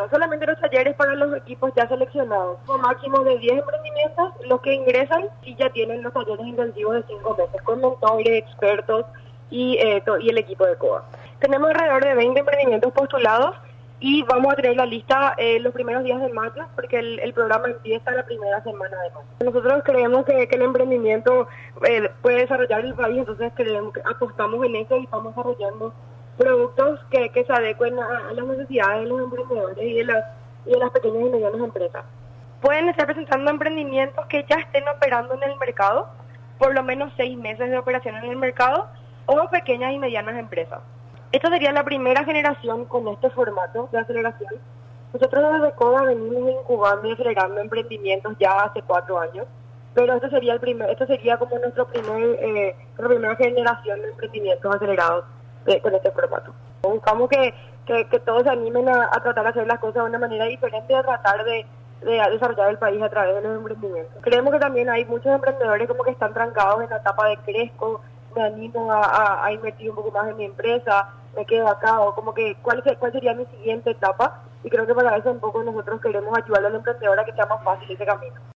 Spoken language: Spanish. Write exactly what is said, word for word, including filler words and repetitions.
solamente los talleres para los equipos ya seleccionados. Un máximo de diez emprendimientos, los que ingresan sí ya tienen los talleres intensivos de cinco meses, con mentores, expertos y, eh, to- y el equipo de COA. Tenemos alrededor de veinte emprendimientos postulados y vamos a tener la lista eh, los primeros días de mayo, porque el, el programa empieza la primera semana de mayo. Nosotros creemos que, que el emprendimiento eh, puede desarrollar el país, entonces creemos que apostamos en eso y estamos desarrollando productos que, que se adecuen a, a las necesidades de los emprendedores y de las, y de las pequeñas y medianas empresas. Pueden estar presentando emprendimientos que ya estén operando en el mercado, por lo menos seis meses de operación en el mercado, o pequeñas y medianas empresas. Esta sería la primera generación con este formato de aceleración. Nosotros desde CODA venimos incubando y acelerando emprendimientos ya hace cuatro años, pero este sería el primer, esto sería como nuestro primer, eh, nuestra primera generación de emprendimientos acelerados de, con este formato. Buscamos que, que, que todos se animen a, a tratar de hacer las cosas de una manera diferente, a tratar de, de desarrollar el país a través de los emprendimientos. Creemos que también hay muchos emprendedores como que están trancados en la etapa de crezco, me animo a, a, a invertir un poco más en mi empresa, me quedo acá, o como que cuál, cuál sería mi siguiente etapa, y creo que para eso un poco nosotros queremos ayudar al emprendedor a que sea más fácil ese camino.